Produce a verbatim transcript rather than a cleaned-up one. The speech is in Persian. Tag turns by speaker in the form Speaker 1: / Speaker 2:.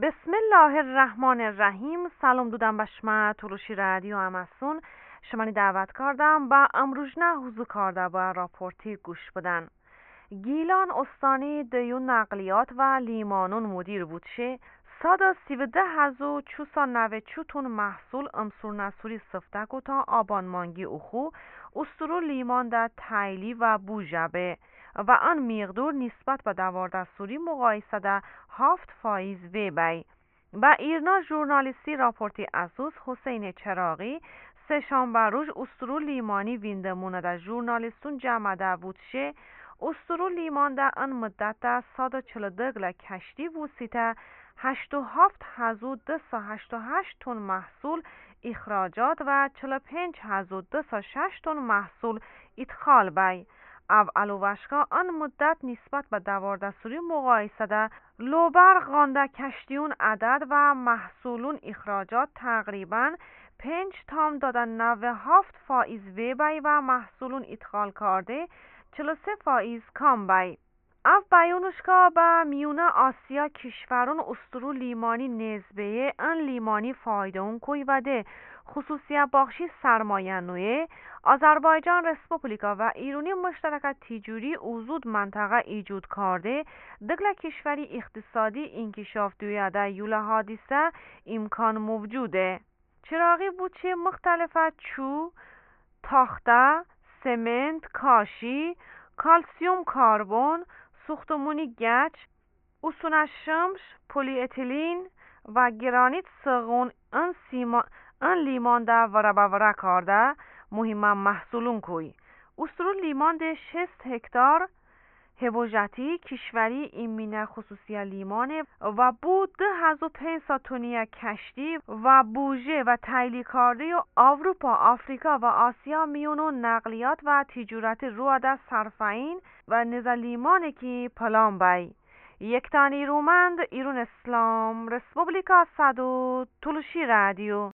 Speaker 1: بسم الله الرحمن الرحیم. سلام دودم بشما تلوشی رادیو اماسون شمانی دعوت کردم با امروزنه حضور کرده با راپورتی گوش بدن. گیلان استانی دیون نقلیات و لیمانون مدیر بود شه سادا سیوده هزو چوسا نوه چوتون محصول امسور نسوری سفتگو تا آبان مانگی اوخو استرو لیمان در تایلی و بوجبه و آن میقدور نسبت به دوارده سوری مقایسه ده هفت فایز وی بی و ایرنا ژورنالیستی راپورتی ازوز حسین چراغی سه شنبه روز استرو لیمانی ویندمونه ده ژورنالیستون جمع ده بود شه استرو لیمان ده ان مدت ده صد و چل دگل کشتی وسیته هشت و هفت هزو ده سا هشت و هشت تن محصول اخراجات و چل و پنج هزو ده سا شش تن محصول ادخال بی او الوشکا آن مدت نسبت به دوارده سوری مقایسه ده لوبر غانده کشتیون عدد و محصولون اخراجات تقریبا پنج تام دادن نوه هفت فایز وی بی و محصولون ادخال کرده چل و سه فایز کام بی او بیانوشکا به میونه آسیا کشورون استرو لیمانی نزبه ان لیمانی فایده اون کوی و ده خصوصیت بخشی سرمایه نوی آذربایجان رسپوبلیکا و ایرانی مشترکت تیجوری اوزود منطقه ایجود کرده دگل کشوری اقتصادی انکشاف دویده یوله حادثه امکان موجوده. چراغی بود چه مختلفه چو، تاخته، سمنت، کاشی، کالسیوم کربن، سوختمونی گچ، اسون شمش، پلی اتیلین و گرانیت سغون ان, سیما ان لیمان ده وره بوره کرده مهم محصولون کوی. استرو لیمان ده شست هکتار هبوجتی کشوری ایمینه خصوصی لیمانه و بود ده هزو پنج سا تونیه کشتی و بوژه و تایلی کرده و اروپا، آفریقا و آسیا میونو نقلیات و تجارت رو ده صرفین و نزا لیمانه که پلان بی یک تانی رومند ایرون اسلام رسپوبلیکا صدو تلوشی رادیو